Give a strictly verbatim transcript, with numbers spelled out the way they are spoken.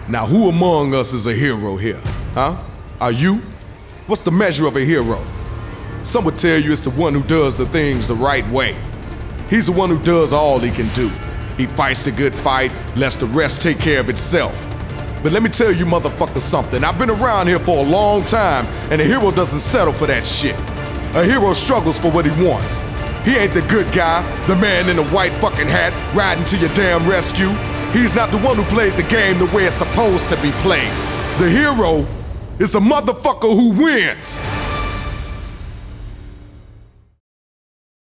Now who among us is a hero here, huh? Are you? What's the measure of a hero? Some would tell you it's the one who does the things the right way. He's the one who does all he can do. He fights the good fight, lets the rest take care of itself. But let me tell you motherfuckers something. I've been around here for a long time, and a hero doesn't settle for that shit. A hero struggles for what he wants. He ain't the good guy, the man in the white fucking hat, riding to your damn rescue. He's not the one who played the game the way it's supposed to be played. The hero is the motherfucker who wins.